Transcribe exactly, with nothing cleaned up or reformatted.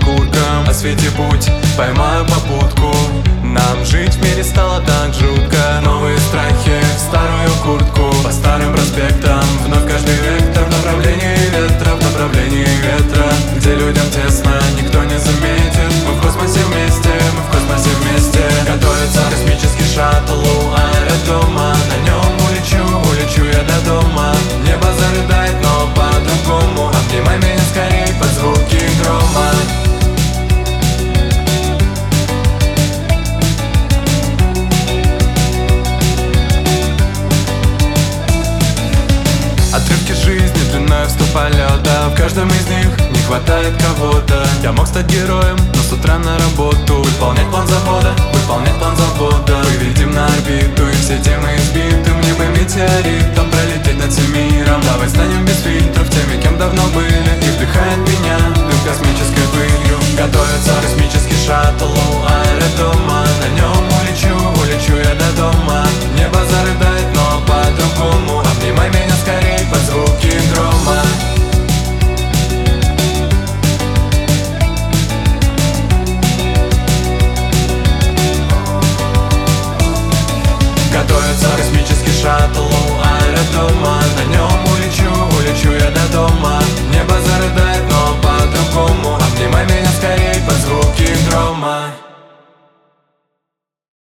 окурком освети путь, поймаю попутку. Нам жить в мире стало так жутко. Новые страхи в старую куртку. По старым проспектам вновь каждый вектор в направлении ветра, в направлении ветра, где людям тесно, никто не заметит. Мы в космосе вместе, мы в космосе вместе. Готовится космический шаттл у аэродрома. На нем улечу, улечу я до дома. Небо зарыдает, но по-другому. Обнимай меня скорей под звуки грома. Отрывки жизни длиной в сто полетов. В каждом из них не хватает кого-то. Я мог стать героем, но с утра на работу. Выполнять план завода, выполнять план завода. Выведем на орбиту и все темы избиты. Мне бы метеоритом пролететь над всем миром. Давай станем без фильтров теми, кем давно были. И вдыхает меня дым космической пылью. Готовится космический шаттл у аэродрома. На нем улечу, улечу я до дома. Небо зарыдает, но по-другому. Обнимай меня скорей под звуки грома. Готовится космический шаттл у